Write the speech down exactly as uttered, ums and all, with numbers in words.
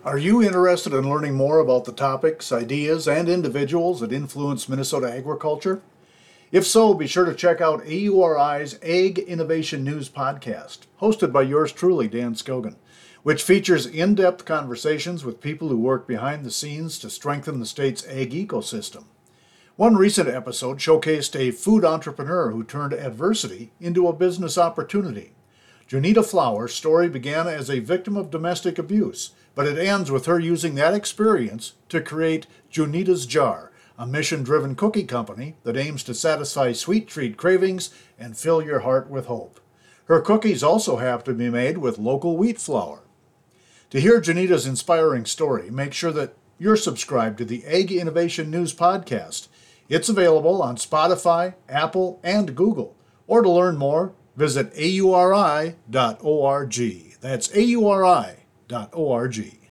Are you interested in learning more about the topics, ideas, and individuals that influence Minnesota agriculture? If so, be sure to check out A U R I's Ag Innovation News podcast, hosted by yours truly, Dan Scogan, which features in-depth conversations with people who work behind the scenes to strengthen the state's ag ecosystem. One recent episode showcased a food entrepreneur who turned adversity into a business opportunity. Junita Flower's story began as a victim of domestic abuse, but it ends with her using that experience to create Junita's Jar, a mission-driven cookie company that aims to satisfy sweet treat cravings and fill your heart with hope. Her cookies also have to be made with local wheat flour. To hear Junita's inspiring story, make sure that you're subscribed to the Ag Innovation News podcast. It's available on Spotify, Apple, and Google. Or to learn more, visit A U R I dot org. That's A U R I dot org.